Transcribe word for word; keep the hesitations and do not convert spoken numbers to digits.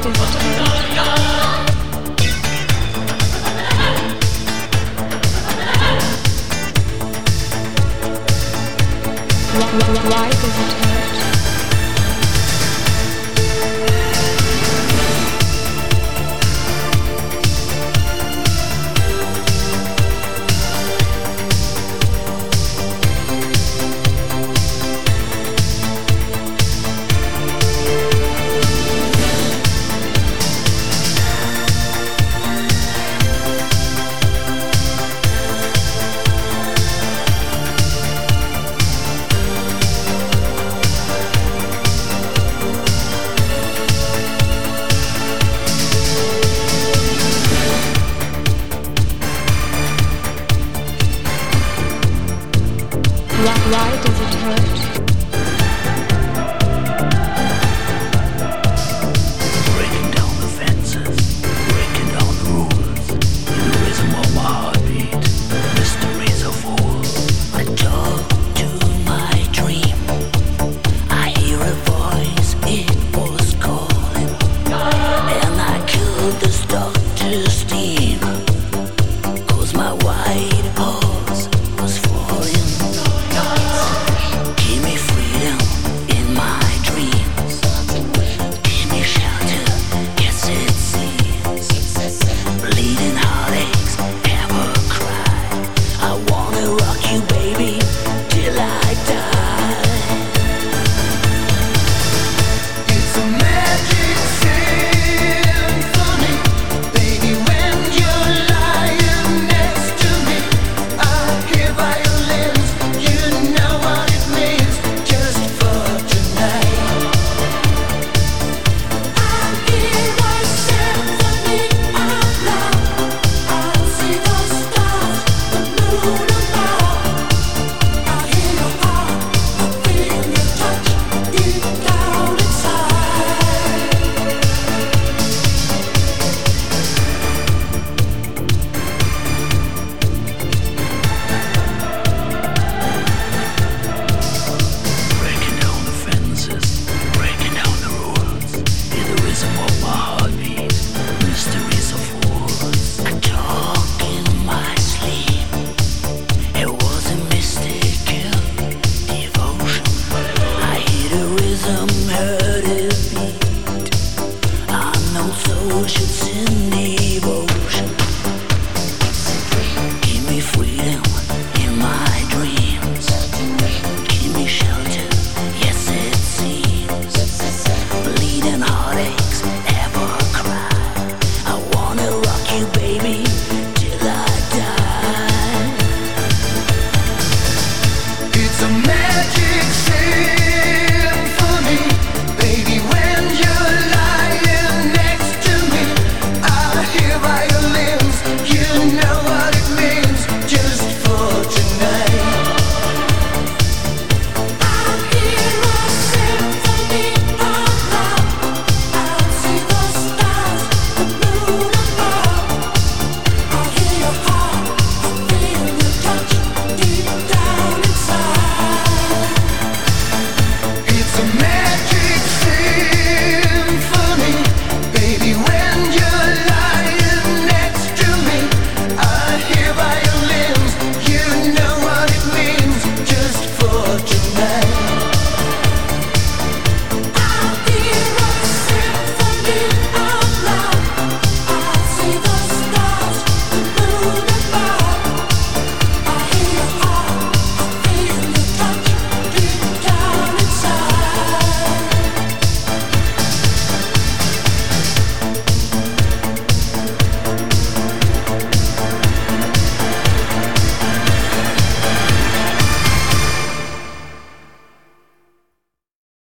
does it hurt? Why, why does it hurt? Why does it hurt? Breaking down the fences, breaking down the rules. In the rhythm of my heartbeat, mysteries of fools. I talk to my dream. I hear a voice, it was calling, and I killed this doctor's steam. 'Cause my white horse was falling. Give me freedom in my dreams. Give me shelter, yes it seems. Bleeding heartaches, ever cry. I wanna rock you, baby, till I die. It's a magic symphony, baby, when you're lying next to me. I hear violins, you know what it means, just for tonight. I hear a symphony of love. I see the stars, the moon above. I hear your heart, I feel your touch deep down inside. Breaking down the fences, breaking down the rules. In the rhythm of my heartbeat, mysteries of fools. I talk in my sleep. It was a mystical devotion. I hear the rhythm, heard it beat. I know soldiers in devotion. Give me freedom in my dreams. Give me shelter, yes it seems. Bleeding heartaches, ever cry. I wanna rock you, baby, till I die. It's a magic symphony, baby, when you're lying next to me. I hear violins, you know what it means, just for tonight. I hear a symphony of love. I see the stars, the moon above. I hear your heart, I feel your touch deep down inside. It's a